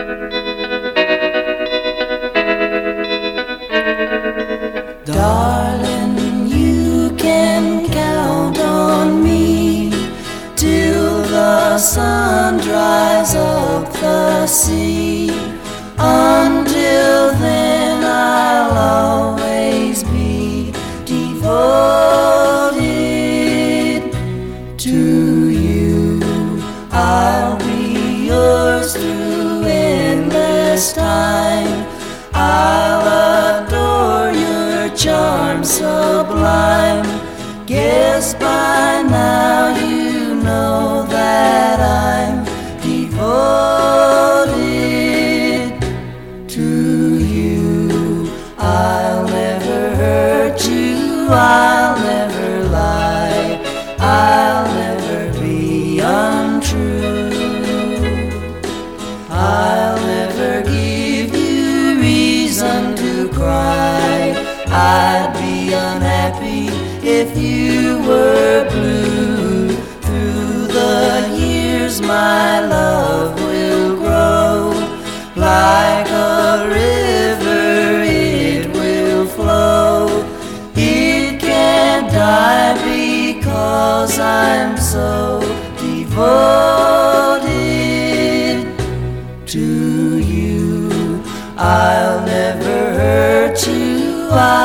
Darling, you can count on me till the sun dries up the sea. Until then, I'll always be devoted to you. I'll be yours through endless time. I'll adore your charm sublime. Guess by now you know that I'm devoted to you. I'll never hurt you, I'll never lie, I'll never be untrue. I'll never give you reason to cry. I'd be unhappy if you were blue. Through the years my love will grow. Like a river it will flow. It can't die because I'm so devoted to you. I'll never hurt you.